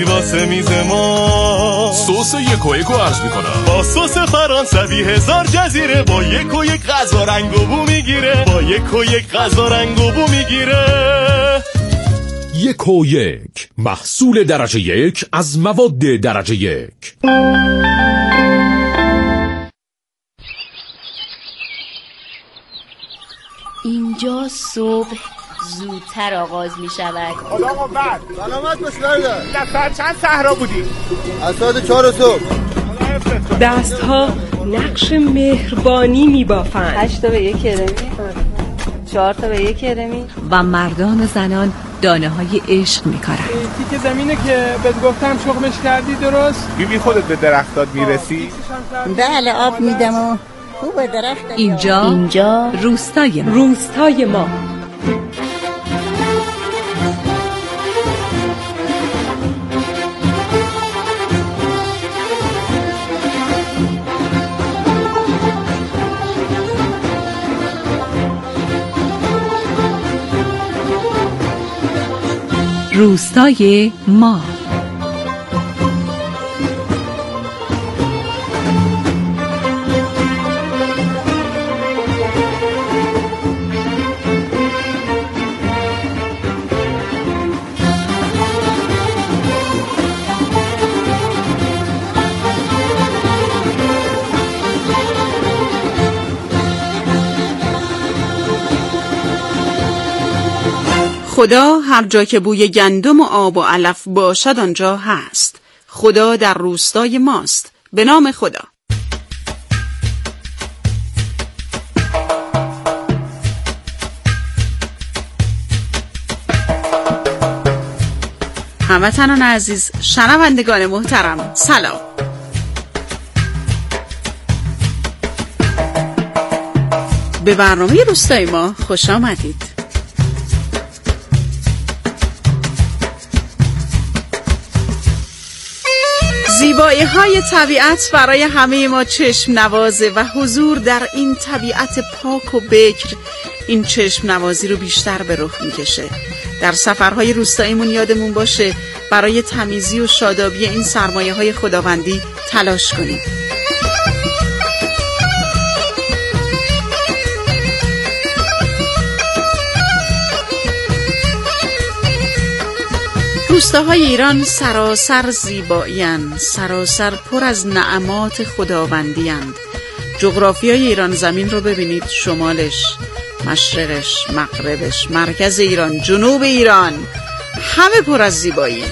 میاری واسه میز ما. سس 1 و 1 رو عرض میکنم. با سس فرانسوی 1000 جزیره، با 1 و 1 غذا رنگ و بو میگیره، با 1 و 1 غذا رنگ و بو میگیره. 1 و 1 محصول درجه 1 از مواد درجه 1. اینجا صبح زودتر آغاز می شود. خدا قوت. سلامت باش برادر. دست چند صحرا بودی؟ از ساعت 4 صبح. دستها نقش مهربانی می بافند. 8 تا به 1 کرمی، 4 تا به 1 کرمی. و مردان و زنان دانه های عشق می کارن. تیک زمینه که بهت گفتم شغلش کردی درست؟ بیبی خودت به درختات میرسی؟ بله آب میدم و خوب درخت. اینجا روستای ما. روستای ما. خدا هر جا که بوی گندم و آب و علف باشد آنجا هست. خدا در روستای ماست. به نام خدا. هموطنان عزیز، شنوندگان محترم، سلام. به برنامه روستای ما خوش آمدید. زیبایی های طبیعت برای همه ما چشم نوازه و حضور در این طبیعت پاک و بکر این چشم نوازی رو بیشتر به رخ میکشه. در سفرهای روستاییمون یادمون باشه برای تمیزی و شادابی این سرمایه های خداوندی تلاش کنیم. روستاهای ایران سراسر زیبایی‌اند، سراسر پر از نعمات خداوندی‌اند. جغرافیای ایران زمین رو ببینید، شمالش، مشرقش، مغربش، مرکز ایران، جنوب ایران، همه پر از زیبایی.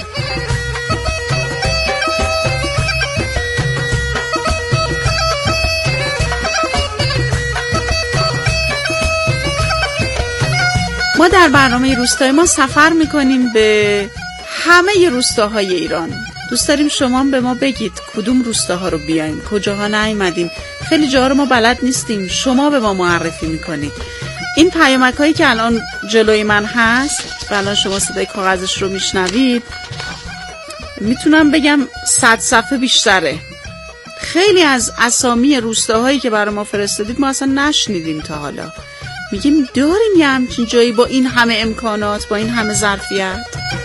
ما در برنامه روستای ما سفر میکنیم به همه روستاهای ایران. دوست داریم شما به ما بگید کدوم روستاها رو بیایم، کجاها نیومدیم. خیلی جاها رو ما بلد نیستیم، شما به ما معرفی میکنید. این پیامک هایی که الان جلوی من هست و الان شما صدای کاغذش رو میشنوید، میتونم بگم 100 صفحه بیشتره. خیلی از اسامی روستاهایی که برای ما فرستادید ما اصلا نشنیدیم تا حالا. میگیم داریم یه همچین جایی با این همه امکانات، با این همه ظرفیت؟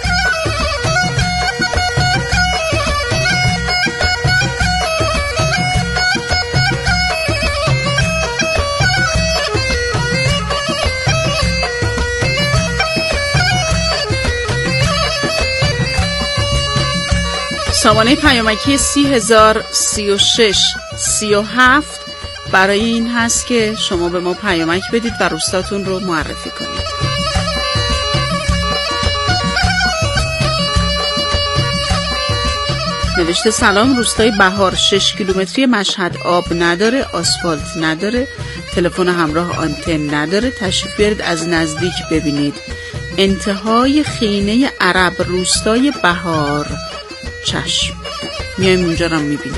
سامانه پیامکی 30,036,37 برای این هست که شما به ما پیامک بدید و روستاتون رو معرفی کنید. نوشته سلام، روستای بهار 6 کیلومتری مشهد آب نداره، آسفالت نداره، تلفن همراه آنتن نداره. تشریف بیارید از نزدیک ببینید. انتهای خینه عرب، روستای بهار. چشم، میایم اونجا رو میبینیم.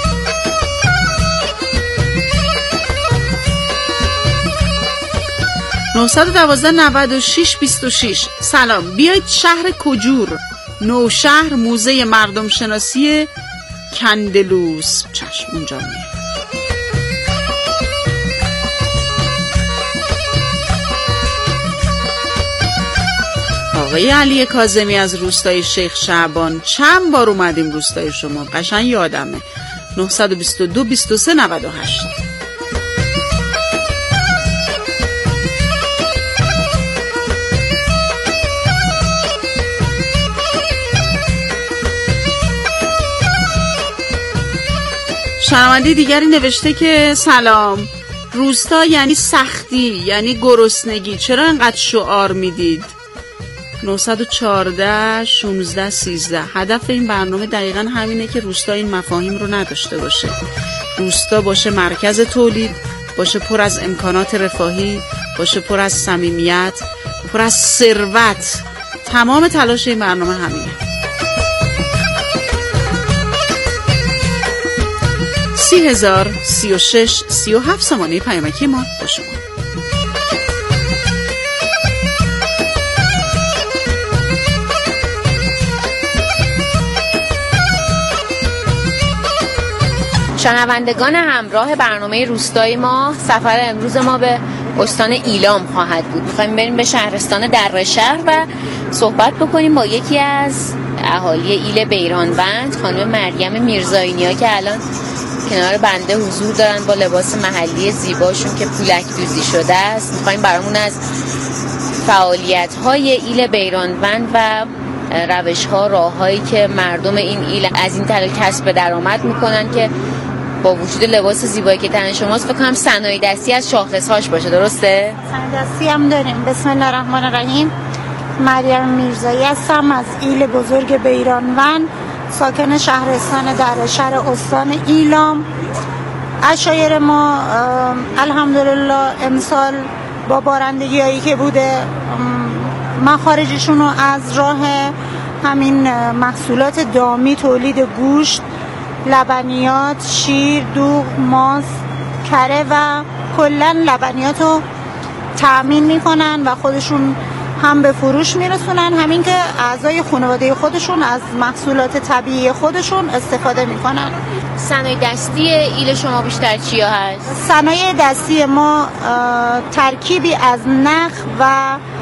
(912-96-26) سلام، بیایید شهر کجور، نوشهر، موزه مردم شناسی کندلوس. چشم، اونجا میایم. آقای علی کاظمی از روستای شیخ شعبان. چند بار اومدیم روستای شما، قشنگ یادمه. 922 23 98. شنونده دیگری نوشته که سلام، روستا یعنی سختی، یعنی گرسنگی، چرا انقدر شعار میدید؟ 914 16 13. هدف این برنامه دقیقاً همینه که روستا این مفاهیم رو نداشته باشه. روستا باشه مرکز تولید، باشه پر از امکانات رفاهی، باشه پر از صمیمیت، پر از ثروت. تمام تلاش این برنامه همینه. 30,036 37 سامانه پیامکی ما با شما. شنوندگان همراه برنامه روستای ما، سفر امروز ما به استان ایلام خواهد بود. می‌خوایم بریم به شهرستان درشهر و صحبت بکنیم با یکی از اهالی ایل بیرانوند، خانم مریم میرزایی‌نیا که الان کنار بنده حضور دارن با لباس محلی زیباشون که پولک دوزی شده است. می‌خوایم برامون از فعالیت‌های ایل بیرانوند و روش‌ها، راه‌هایی که مردم این ایل از این طریق کسب درآمد می‌کنن که با وجود لباس زیبایی که تن شماست، فکر کنم صنایع دستی از شاخص‌هاش باشه، درسته؟ صنایع دستی هم داریم. بسم الله الرحمن الرحیم. مریم میرزایی هستم از ایل بزرگ بیرانوند، ساکن شهرستان درشهر استان ایلام. عشایر ما الحمدلله امسال با بارندگی‌هایی که بوده مخارجشون رو از راه همین محصولات دامی، تولید گوشت، لبنیات، شیر، دوغ، ماست، کره و کلن لبنیات رو تأمین میکنن و خودشون هم به فروش میرسونن، همین که اعضای خانواده خودشون از محصولات طبیعی خودشون استفاده میکنن. صنایع دستی ایل شما بیشتر چیا هست؟ صنایع دستی ما ترکیبی از نخ و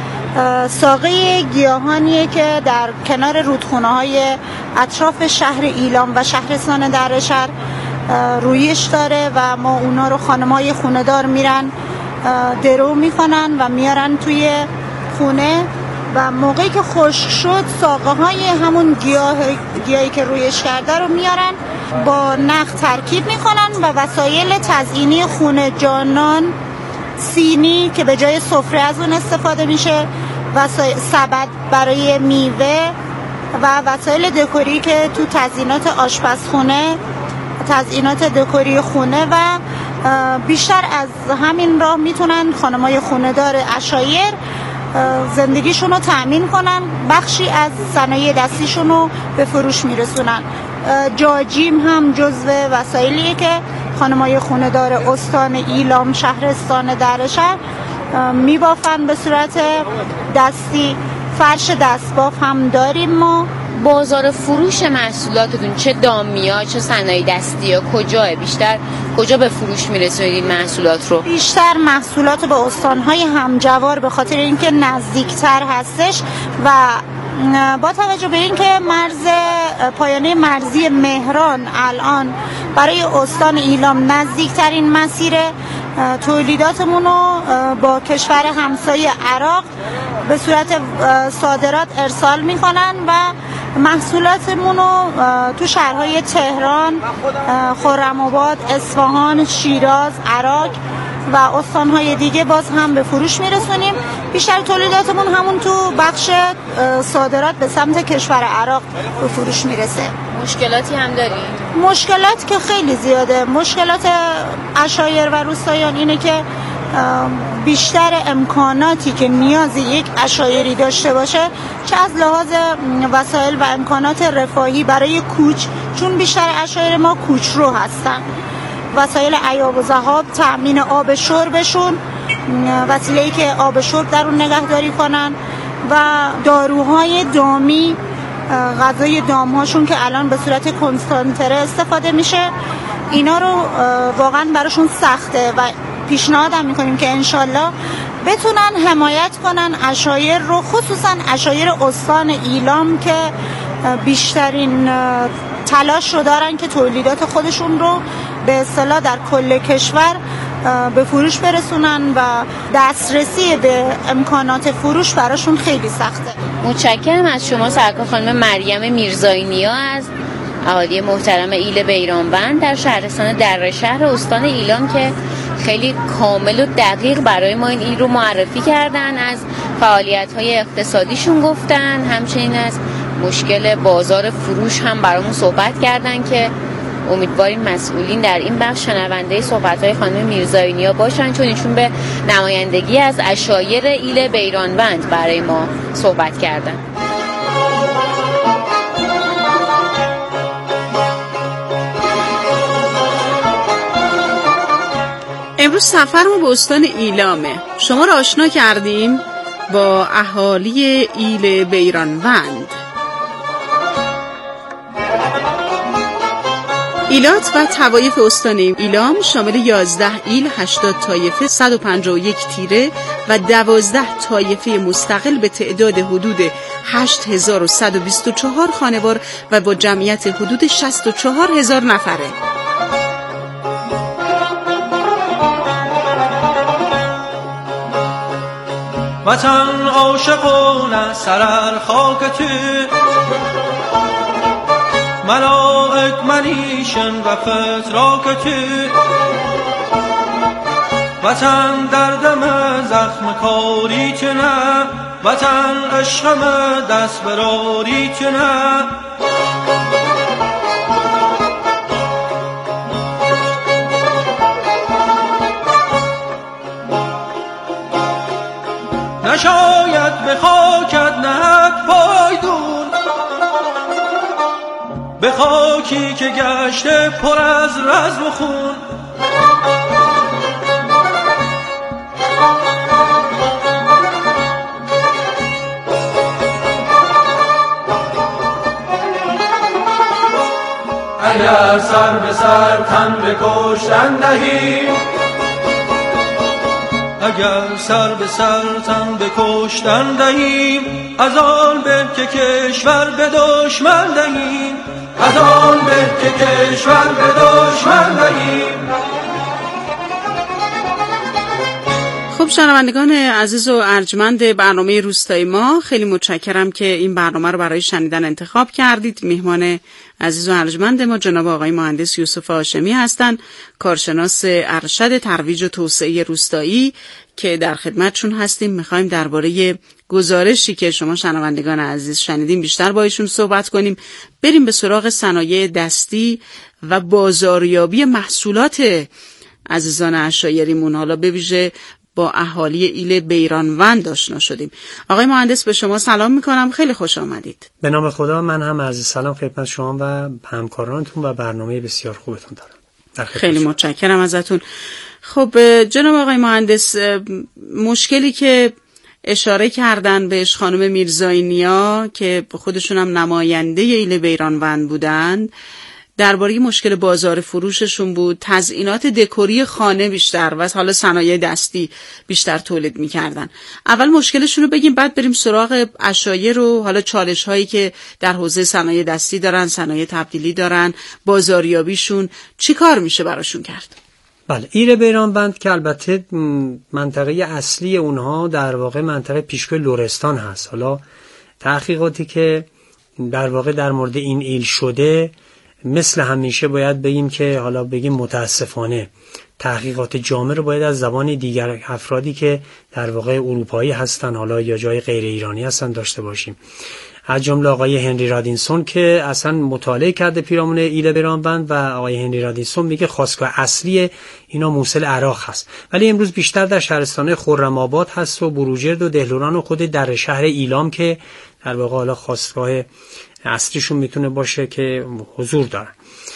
ساقه گیاهانیه که در کنار رودخونه‌های اطراف شهر ایلام و شهرستان درشهر رویش داره و ما اونا رو خانم‌های خونه‌دار میرن درو میکنن و میارن توی خونه و موقعی که خشک شد ساقه های همون گیاهی که رویش کرده رو میارن با نخ ترکیب میکنن و وسایل تزیینی خونه، جانان، سینی که به جای سفره از اون استفاده میشه، سبد برای میوه و وسایل دکوری که تو تزیینات آشپزخونه، تزیینات دکوری خونه و بیشتر از همین راه میتونن خانمای خونه دار عشایر زندگیشون رو تأمین کنن، بخشی از صنایع دستیشون رو به فروش میرسونن. جاجیم هم جزو وسایلیه که خانمای خونه دار استان ایلام شهرستان درشهر میبافن به صورت دستی. فرش دستباف هم داریم ما. بازار فروش محصولاتتون چه دامیا چه صنایع دستی ها کجاه؟ بیشتر کجا به فروش میرسونید این محصولات رو؟ بیشتر محصولات به استانهای همجوار به خاطر اینکه نزدیکتر هستش و با توجه به اینکه پایانه مرزی مهران الان برای استان ایلام نزدیکترین مسیر تولیداتمون رو با کشور همسایه عراق به صورت صادرات ارسال میکنن و محصولاتمون رو تو شهرهای تهران، خرم‌آباد، اصفهان، شیراز، عراق و استانهای دیگه باز هم به فروش میرسونیم. بیشتر تولیداتمون همون تو بخش صادرات به سمت کشور عراق به فروش میرسه. مشکلاتی هم دارید؟ مشکلات که خیلی زیاده. مشکلات عشایر و روستاییان اینه که بیشتر امکاناتی که نیاز یک عشایری داشته باشه، چه از لحاظ وسایل و امکانات رفاهی برای کوچ، چون بیشتر عشایر ما کوچرو هستن، وسایل عیاب و ذهاب، تأمین آب شربشون، وسیله‌ای که آب شرب در اون نگهداری کنن و داروهای دامی، غذای دامهاشون که الان به صورت کنسانتره استفاده میشه، اینا رو واقعا براشون سخته و پیشنهادم میکنیم که انشالله بتونن حمایت کنن عشایر رو، خصوصا عشایر استان ایلام که بیشترین تلاش رو دارن که تولیدات خودشون رو به اصطلاح در کل کشور به فروش برسونن و دسترسی به امکانات فروش براشون خیلی سخته. متشکرم از شما سرکار خانم مریم میرزایی نیا از اهالی محترم ایل بیرانوند در شهرستان درشهر استان ایلام که خیلی کامل و دقیق برای ما این ایل رو معرفی کردن، از فعالیت‌های اقتصادیشون گفتن، همچنین از مشکل بازار فروش هم برامون صحبت کردن که امیدواریم مسئولین در این بخش شنونده صحبت‌های خانم میرزایی نیا باشن، چون ایشون به نمایندگی از عشایر ایل بیرانوند برای ما صحبت کردن. امروز سفر ما به استان ایلامه. شما را آشنا کردیم با اهالی ایل بیرانوند. ایلات و طوایف استان ایلام شامل 11 ایل، 80 طایفه، 151 تیره و 12 طایفه مستقل به تعداد حدود 8124 خانوار و با جمعیت حدود 64000 نفره. وطن عاشقانه سرر خاکتی ملائک منیشن و فتراکتی وطن دردم زخم کاری که نه وطن عشقم دست براری که نه نشاید به خاکت نهد پایدون به خاکی که گشته پر از رزم و خون اگر سر به سر تن به کشتن دهیم اگر سر به سر تن به کشتن دهیم از آن به که کشور به دشمن دهیم از آن به که کشور به دشمن دهیم. خب شنوندگان عزیز و ارجمند برنامه روستای ما، خیلی متشکرم که این برنامه رو برای شنیدن انتخاب کردید. مهمان عزیز و ارجمند ما جناب آقای مهندس یوسف هاشمی هستند، کارشناس ارشد ترویج و توسعه روستایی که در خدمتشون هستیم. میخوایم درباره گزارشی که شما شنوندگان عزیز شنیدیم بیشتر با ایشون صحبت کنیم. بریم به سراغ صنایع دستی و بازاریابی محصولات عزیزان عشایریمون. حالا به ویژه با اهالی ایل بیرانوند آشنا شدیم. آقای مهندس به شما سلام میکنم، خیلی خوش آمدید. به نام خدا، من هم عرض سلام خدمت شما و همکارانتون و برنامه بسیار خوبتون دارم. خیلی متشکرم ازتون. خب جناب آقای مهندس، مشکلی که اشاره کردن بهش خانم میرزایی نیا که خودشون هم نماینده ایل بیرانوند بودند، درباره مشکل بازار فروششون بود. تزیینات دکوری خانه بیشتر و حالا صنایع دستی بیشتر تولید می‌کردن. اول مشکلشون رو بگیم، بعد بریم سراغ عشایر و حالا چالش‌هایی که در حوزه صنایع دستی دارن، صنایع تبدیلی دارن، بازاریابیشون چی کار میشه براشون کرد؟ بله، ایل بیرانوند که البته منطقه اصلی اونها در واقع منطقه پیشگوی لرستان هست. حالا تحقیقاتی که در واقع در مورد این ایل شده، مثل همیشه باید بگیم که حالا بگیم متاسفانه تحقیقات جامع رو باید از زبان دیگر افرادی که در واقع اروپایی هستن حالا یا جای غیر ایرانی هستن داشته باشیم. از جمله آقای هنری رادینسون که اصلا مطالعه کرده پیرامون ایل بیرانوند و آقای هنری رادینسون میگه خاستگاه اصلی اینا موصل عراق هست، ولی امروز بیشتر در شهرستان خرم‌آباد هست و بروجرد و دهلوران و خود در شهر ایلام که در واقع حالا خاستگاه اصلیشون میتونه باشه که حضور دارن.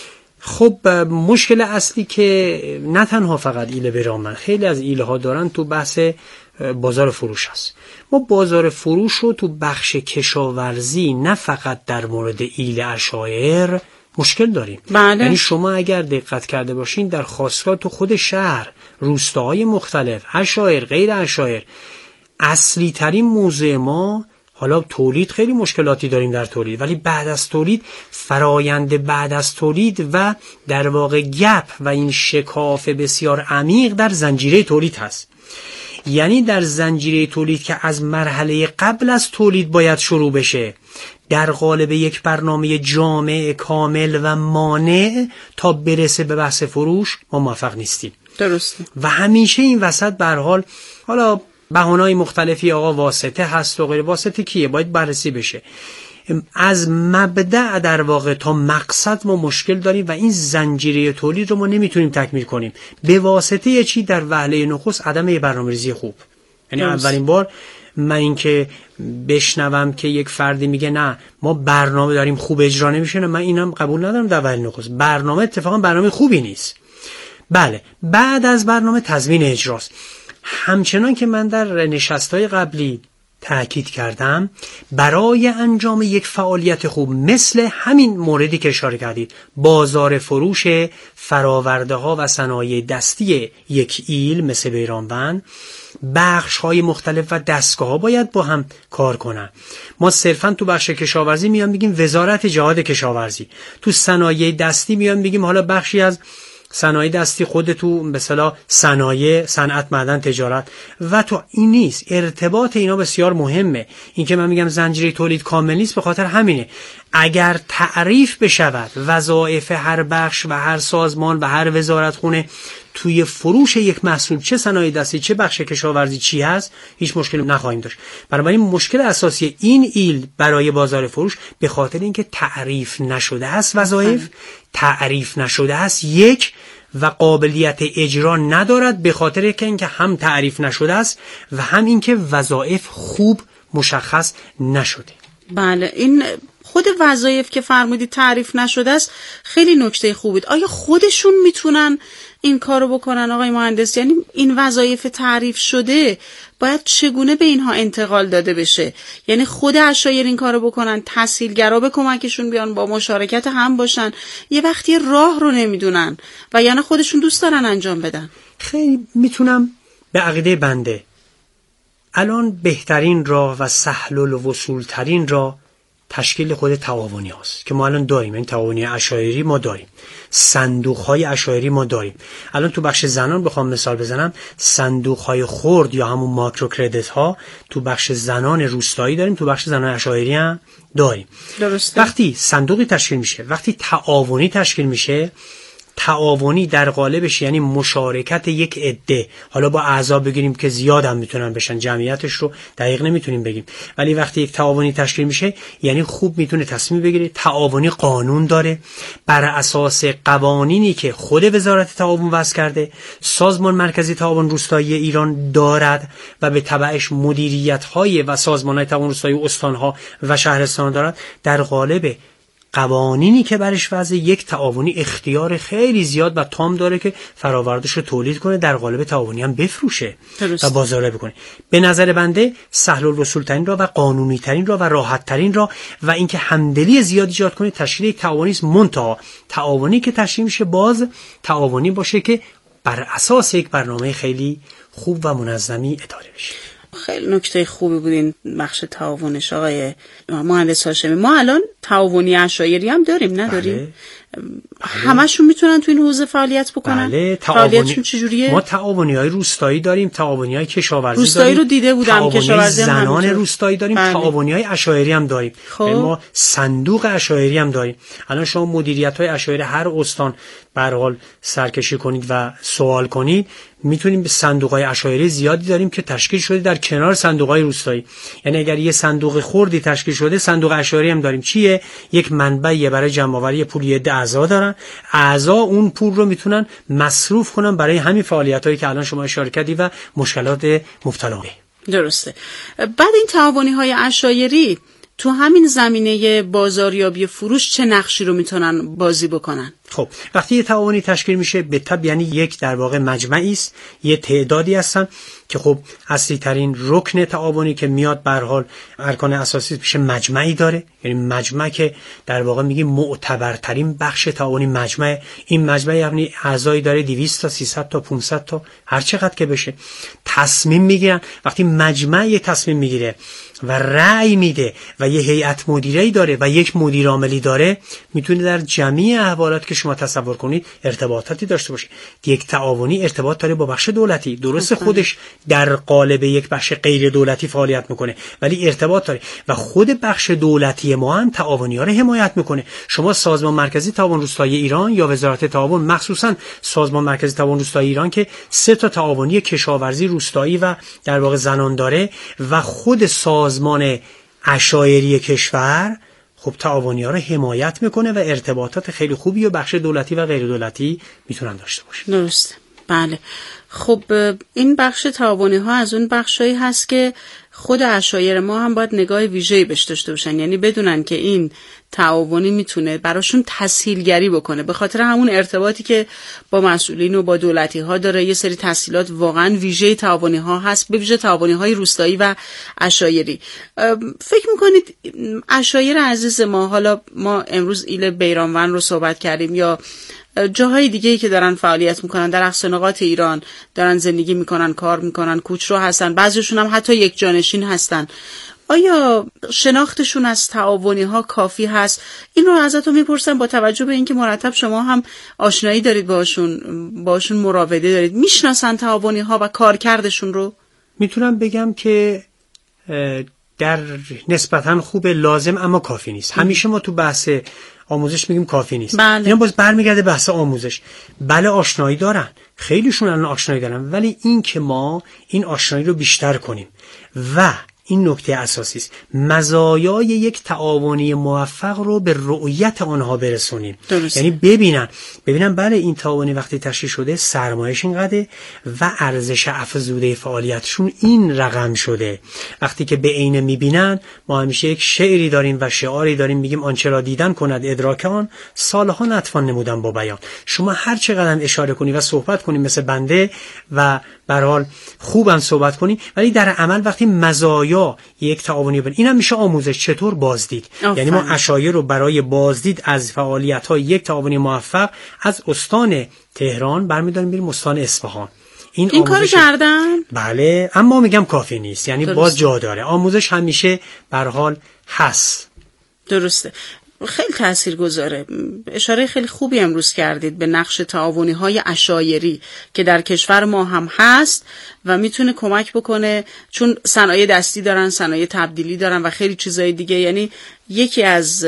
خب مشکل اصلی که نه تنها فقط ایل بیرانوند، خیلی از ایله ها دارن تو بحث بازار فروش هست. ما بازار فروش رو تو بخش کشاورزی نه فقط در مورد ایل عشایر مشکل داریم. بله. یعنی شما اگر دقت کرده باشین در خاصگاه تو خود شهر، روستاهای مختلف، عشایر غیر عشایر، اصلی ترین موضوع ما، حالا تولید خیلی مشکلاتی داریم در تولید، ولی بعد از تولید، فرایند بعد از تولید و در واقع گپ و این شکاف بسیار عمیق در زنجیره تولید هست. یعنی در زنجیره تولید که از مرحله قبل از تولید باید شروع بشه، در قالب یک برنامه جامع کامل و مانع تا برسه به بحث فروش ما موفق نیستیم. درسته. و همیشه این وسط به هر حال حالا بهانه‌های مختلفی آقا واسطه هست و غیر. واسطه کیه؟ باید بررسی بشه. از مبدأ در واقع تا مقصد ما مشکل داریم و این زنجیره تولید رو ما نمیتونیم تکمیل کنیم به واسطه چی؟ در وهله نخست عدم برنامه‌ریزی خوب. یعنی اولین بار من اینکه بشنوم که یک فردی میگه نه ما برنامه داریم خوب اجرا نمیشه، نه من اینم قبول ندارم. در وهله نخست برنامه اتفاقا برنامه خوبی نیست. بله، بعد از برنامه تضمین اجراست. همچنان که من در نشست‌های قبلی تأکید کردم، برای انجام یک فعالیت خوب مثل همین موردی که اشاره کردید، بازار فروش فراورده ها و صنایع دستی یک ایل مثل بیرانوند، بخش های مختلف و دستگاه ها باید با هم کار کنن. ما صرفا تو بخش کشاورزی میان بگیم وزارت جهاد کشاورزی، تو صنایع دستی میان بگیم حالا بخشی از صنایع دستی خود تو به اصطلاح صنایع، صنعت، معدن، تجارت و تو این نیست. ارتباط اینا بسیار مهمه. این که من میگم زنجیره تولید کامل نیست به خاطر همینه. اگر تعریف بشود وظایف هر بخش و هر سازمان و هر وزارتخونه توی فروش یک محصول، چه صنایع دستی چه بخش کشاورزی چی هست، هیچ مشکلی نخواهیم داشت. بنابراین مشکل اساسی این ایل برای بازار فروش به خاطر اینکه تعریف نشده است، وظایف تعریف نشده است یک، و قابلیت اجرا ندارد به خاطر اینکه هم تعریف نشده است و هم اینکه وظایف خوب مشخص نشده. بله، این خود وظایف که فرمودید تعریف نشده است خیلی نکته خوبید. آیا خودشون میتونن این کارو بکنن آقای مهندس؟ یعنی این وظایف تعریف شده باید چگونه به اینها انتقال داده بشه؟ یعنی خود عشایر این کارو بکنن، تسهیلگرا به کمکشون بیان، با مشارکت هم باشن، یه وقتی راه رو نمیدونن و یعنی خودشون دوست دارن انجام بدن؟ خیلی میتونم به عقیده بنده الان بهترین راه و سهل الوصول ترین راه تشکیل خود تعاونی هاست که ما الان داریم. این تعاونی عشایری ما داریم، صندوق های عشایری ما داریم. الان تو بخش زنان بخوام مثال بزنم، صندوق های خرد یا همون ماکرو کردیت ها تو بخش زنان روستایی داریم، تو بخش زنان عشایری هم داریم. درسته. وقتی صندوقی تشکیل میشه، وقتی تعاونی تشکیل میشه، تعاونی در قالبش یعنی مشارکت یک عده، حالا با اعضا بگیریم که زیاد هم میتونن بشن، جمعیتش رو دقیق نمیتونیم بگیم، ولی وقتی یک تعاونی تشکیل میشه یعنی خوب میتونه تصمیم بگیره. تعاونی قانون داره بر اساس قوانینی که خود وزارت تعاون وضع کرده، سازمان مرکزی تعاون روستایی ایران دارد و به تبعش مدیریت‌های و سازمان‌های تعاون روستایی و استان‌ها و شهرستان دارد. در قالب قوانینی که برش وضع، یک تعاونی اختیار خیلی زیاد و تام داره که فراوردش رو تولید کنه، در قالب تعاونی هم بفروشه و بازاره بکنه. به نظر بنده سهل الوصول ترین راه و قانونی ترین راه و راحت ترین راه و اینکه همدلی زیاد ایجاد کنه تشکیل یک تعاونی است. منتها تعاونی که تشکیل میشه باز تعاونی باشه که بر اساس یک برنامه خیلی خوب و منظمی اداره بشه. خیلی نکته خوبی بود این بخش تعاونش آقای مهندس هاشمی. ما الان تعاونی عشایری هم داریم نداریم؟ بله. همشون میتونن تو این حوزه فعالیت بکنن؟ بله. فعالیتشون چجوریه؟ ما تعاونی‌های روستایی داریم، تعاونی‌های کشاورزی روستایی داریم، رو دیده بودم، کشاورزی زنان روستایی داریم، بله. تعاونی‌های عشایری هم داریم. ما صندوق عشایری هم داریم. الان شما مدیریت‌های عشایری هر استان به هر حال سرکشی کنید و سوال کنید، میتونیم به صندوق‌های عشایری زیادی داریم که تشکیل شده در کنار صندوق‌های روستایی. یعنی اگر یه صندوق خردی تشکیل شده، صندوق عشایری هم داریم. چیه؟ یک منبعی برای جمع‌آوری پول اعضا دارن. اعضا اون پول رو میتونن مصرف کنن برای همین فعالیتایی که الان شما اشاره کردید و مشکلات مبتلا به. درسته. بعد این تعاونی‌های عشایری تو همین زمینه بازاریابی فروش چه نقشی رو میتونن بازی بکنن؟ خب وقتی یه تعاونی تشکیل میشه به تبع یعنی یک در واقع مجمعی است، یه تعدادی هستن که خب اصلی ترین رکن تعاونی که میاد به هر حال ارکان اساسی میشه مجمعی داره، یعنی مجمع که در واقع میگیم معتبرترین بخش تعاونی مجمع. این مجمع یعنی اعضایی داره 200 تا 300 تا 500 تا هر چقدر که بشه تصمیم میگیرن. وقتی مجمع یه تصمیم میگیره و رأی میده و یه هیئت مدیره‌ای داره و یک مدیر عاملی داره، میتونه در جمعی احوالات که شما تصور کنید ارتباطاتی داشته باشه. یک تعاونی ارتباط داره با بخش دولتی، درسته خودش در قالب یک بخش غیر دولتی فعالیت میکنه ولی ارتباط داره و خود بخش دولتی ما هم تعاونی‌ها رو حمایت میکنه. شما سازمان مرکزی تعاون روستایی ایران یا وزارت تعاون، مخصوصا سازمان مرکزی تعاون روستایی ایران که 3 تا تعاونی کشاورزی، روستایی و در واقع زنان داره و خود سازمان عشایری کشور، خب تعاونی‌ها رو حمایت میکنه و ارتباطات خیلی خوبی و بخش دولتی و غیر دولتی میتونن داشته باشن. درسته. بله. خب این بخش تعاونی‌ها از اون بخشایی هست که خود عشایر ما هم باید نگاه ویژه‌ای بهش داشته باشن، یعنی بدونن که این تعاونی میتونه براشون تسهیلگری بکنه به خاطر همون ارتباطی که با مسئولین و با دولتی ها داره. یه سری تسهیلات واقعا ویژه تعاونی ها هست، به ویژه تعاونی های روستایی و عشایری. فکر میکنید عشایر عزیز ما، حالا ما امروز ایل بیرانوند رو صحبت کردیم یا جاهای دیگه‌ای که دارن فعالیت میکنن در اقصانقاط ایران، دارن زندگی میکنن، کار میکنن، کوچرو هستن، بعضیشون هم حتی یک جانشین هستن، آیا شناختشون از تعاونی ها کافی هست؟ این رو ازتون میپرسم با توجه به اینکه مرتب شما هم آشنایی دارید باشون مراوده دارید، میشناسن تعاونی ها و کارکردشون رو؟ میتونم بگم که در نسبتاً خوب، لازم اما کافی نیست. همیشه ما تو بحث آموزش میگیم کافی نیست. بله. اینا باز برمیگرده بحث آموزش. بله آشنایی دارن، خیلیشون الان آشنایی دارن، ولی این که ما این آشنایی رو بیشتر کنیم و این نکته اساسی است، مزایای یک تعاونی موفق رو به رؤیت آنها برسونیم. درست. یعنی ببینن بله این تعاونی وقتی تشکیل شده سرمایه‌اش اینقدره و ارزش افزوده فعالیتشون این رقم شده. وقتی که به عینه میبینن، ما همیشه یک شعری داریم و شعاری داریم، میگیم آنچه را دیدن کند ادراک آن، سالها نتوان نمودن با بیان. شما هر چقدر اشاره کنی و صحبت کنی مثل بنده و به هر حال خوبم صحبت کنی، ولی در عمل وقتی مزایا یک تعاونی ببین، اینم میشه آموزش چطور بازدید. یعنی ما عشایر رو برای بازدید از فعالیت‌های یک تعاونی موفق از استان تهران برمی‌داریم میریم استان اصفهان. این کار کردن؟ بله، اما میگم کافی نیست، یعنی درست. باز جا داره. آموزش همیشه به هر حال هست. درسته. خیلی تاثیرگذاره. اشاره خیلی خوبی امروز کردید به نقش تعاونی های عشایری که در کشور ما هم هست و میتونه کمک بکنه، چون صنایع دستی دارن، صنایع تبدیلی دارن و خیلی چیزای دیگه. یعنی یکی از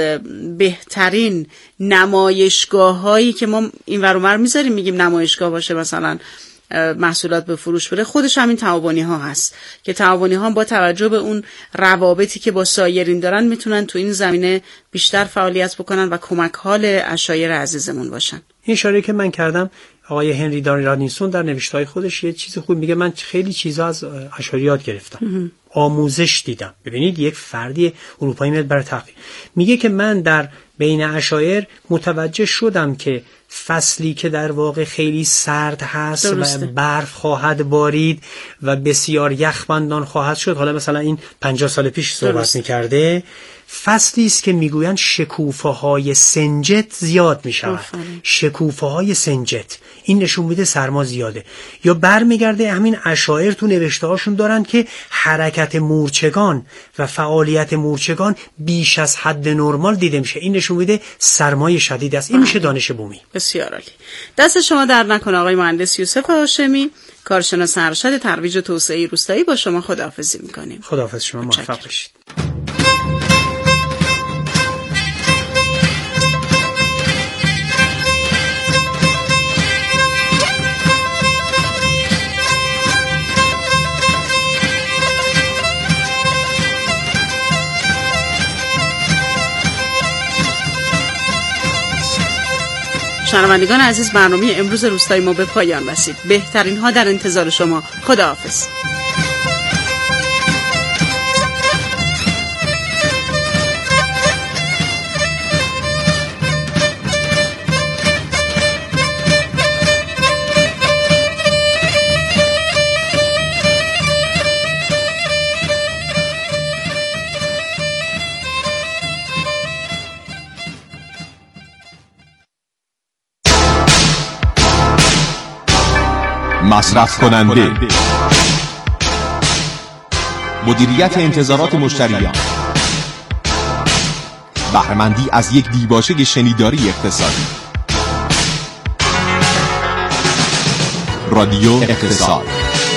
بهترین نمایشگاه هایی که ما این ور اونور میذاریم، میگیم نمایشگاه باشه مثلا محصولات به فروش بره، خودش همین تعاونی ها هست که تعاونی ها با توجه به اون روابطی که با سایرین دارن میتونن تو این زمینه بیشتر فعالیت بکنن و کمک حال عشایر عزیزمون باشن. این اشاره که من کردم، آقای هنری رادینسون در نوشته‌های خودش یه چیز خوب میگه، من خیلی چیزا از عشایر یاد گرفتم، آموزش دیدم. ببینید یک فردی اروپایی میاد برای تحقیق، میگه که من در بین عشایر متوجه شدم که فصلی که در واقع خیلی سرد هست و برف خواهد بارید و بسیار یخبندان خواهد شد، حالا مثلا این 50 سال پیش صحبت میکرده، فصلی است که میگویند شکوفه های سنجت زیاد میشود. شکوفه های سنجت، این نشون میده سرما زیاده. یا برمیگرده همین عشایر تو نوشته هاشون دارن که حرکت مورچگان و فعالیت مورچگان بیش از حد نرمال دیده میشه، این نشون میده سرمای شدید است. این میشه دانش بومی. بسیار عالی. دست شما درد نکنه آقای مهندس یوسف هاشمی، کارشناس ارشد ترویج و توسعه روستایی. با شما خداحافظی میکنیم. خداحافظ، شما موفق باشید. شنوندگان عزیز، برنامه امروز روستای ما به پایان رسید. بهترین ها در انتظار شما. خداحافظ. مصرف کننده، مدیریت انتظارات مشتریان، بهره‌مندی از یک دیباچه شنیداری اقتصادی. رادیو اقتصاد.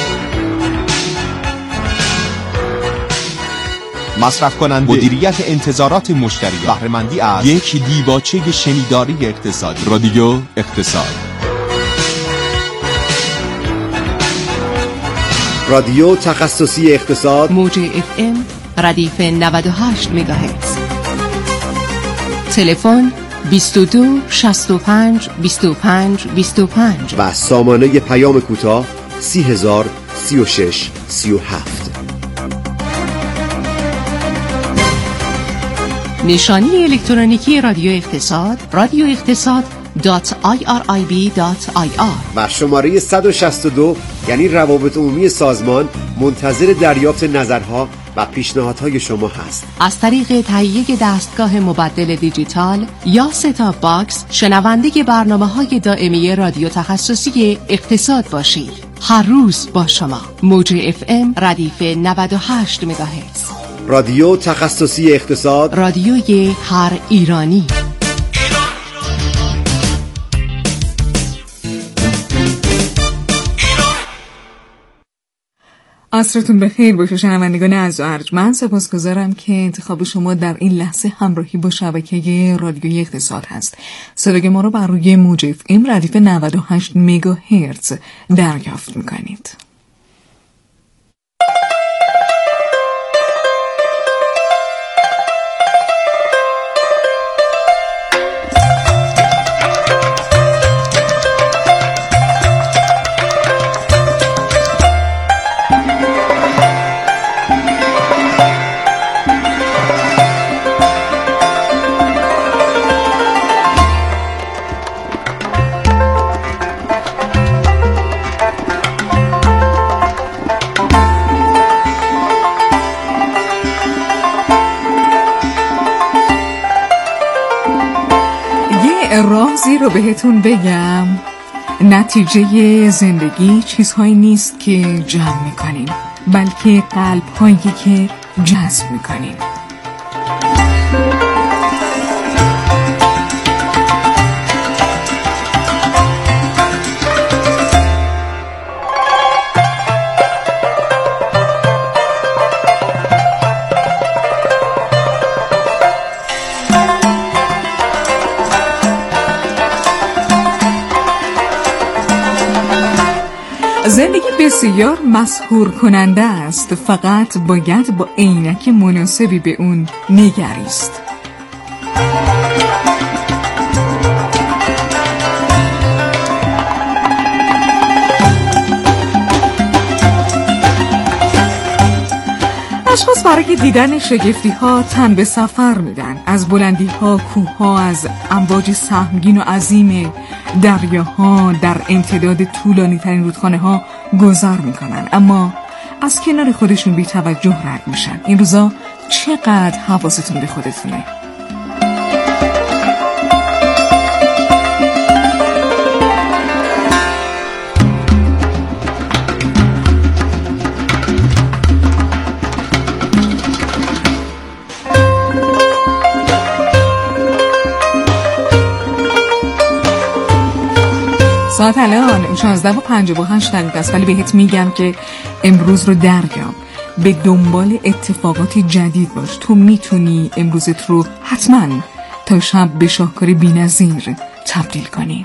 مصرف کننده، مدیریت انتظارات مشتریان، بهره‌مندی از یک دیباچه شنیداری اقتصادی. رادیو اقتصاد. رادیو تخصصی اقتصاد، موج FM ردیف 98 مگاهرتز. تلفن 22 65 25 25 و سامانه پیام کوتاه 30036 37. نشانی الکترونیکی رادیو اقتصاد radioiqtasad.irib.ir و شماره 162 یعنی روابط عمومی سازمان منتظر دریافت نظرها و پیشنهادهای شما هست. از طریق تهیه دستگاه مبدل دیجیتال یا ستاپ باکس شنونده برنامه‌های دائمی رادیو تخصصی اقتصاد باشید. هر روز با شما. موج FM ردیف 98 مگاهرتز. رادیو تخصصی اقتصاد، رادیوی هر ایرانی. عصرتون بخیر باشه شنوندگان عزیز و ارجمند. سپاسگزارم که انتخاب شما در این لحظه همراهی با شبکه رادیوی اقتصاد هست. صدای ما رو بر روی موج FM ردیف 98 مگاهرتز دریافت میکنید. رازی رو بهتون بگم، نتیجه زندگی چیزهایی نیست که جمع میکنیم، بلکه قلبهایی که جذب میکنیم. زندگی بسیار مسحور کننده است، فقط باید با عینک مناسبی به اون نگریست. اشخاص برای دیدن شگفتی ها تن به سفر میدن، از بلندی ها، کوه ها، از امواج سهمگین و عظیم دریاها در امتداد طولانی ترین رودخانه ها گذر میکنن، اما از کنار خودشون بی توجه رد میشن. این روزا چقدر حواستون به خودتونه؟ ساعت الان 16:58 است، ولی بهت میگم که امروز رو دریاب، به دنبال اتفاقات جدید باش. تو میتونی امروزت رو حتما تا شب به شاهکار بی‌نظیر تبدیل کنی.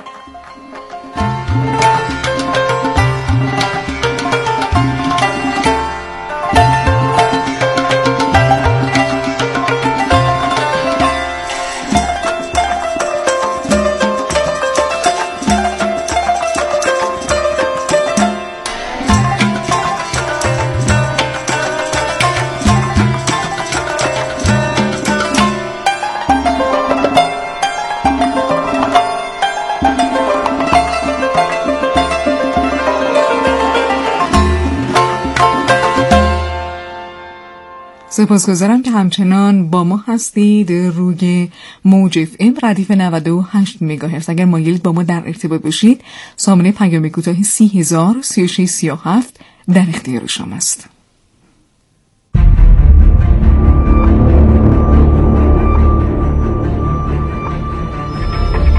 سپاسگزارم که همچنان با ما هستید روی موج اف ام ردیف 98 مگاهرتز. اگر مایلید با ما در ارتباط باشید، سامانه پیام کوتاه 30,036,37 در اختیار شما است.